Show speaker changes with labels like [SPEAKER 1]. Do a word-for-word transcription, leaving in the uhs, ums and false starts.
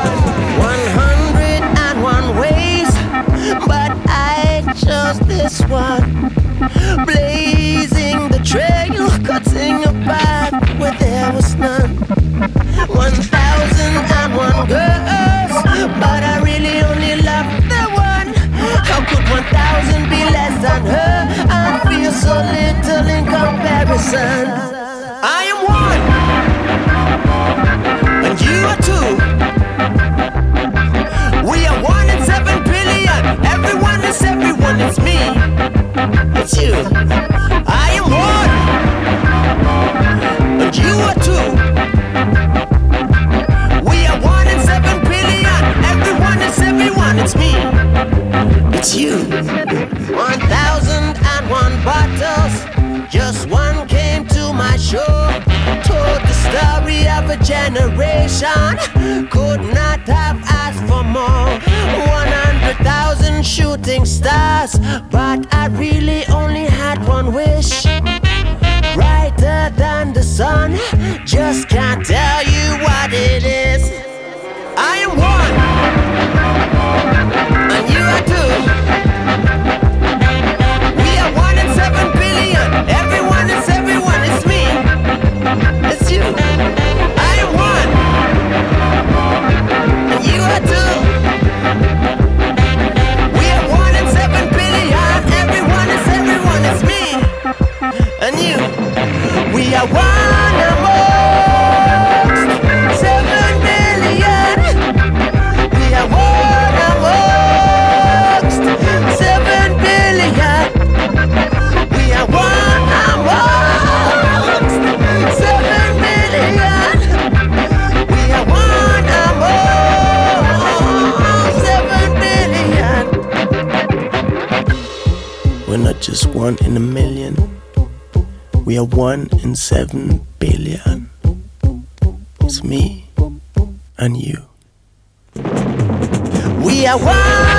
[SPEAKER 1] One hundred and one ways, but I chose this one. Blazing the trail, cutting a path where there was none. One thousand and one girls, but I really only love the one. How could one thousand be less than her? I feel so little in comparison. I am one, and you are two. We are one in seven billion. Everyone is everyone, it's me, it's you. I am one, and you are two. We are one in seven billion. Everyone is everyone, it's me, it's you. One thousand and one bottles, just one came to my show. Told the story of a generation, could not have asked for more. One hundred thousand shooting stars, but I really only had one wish. Brighter than the sun, just can't tell you what it is. I am one, and you are two. We are one in seven billion. Everyone is everyone, it's me, it's you. I am one, and you are two. We are one in seven billion. Everyone is everyone, it's me and you. We are one amongst seven billion. We are one amongst seven billion. We are one amongst seven billion. We are one amongst seven billion. We're not just one in a million. We are one in seven billion. It's me and you. We are one.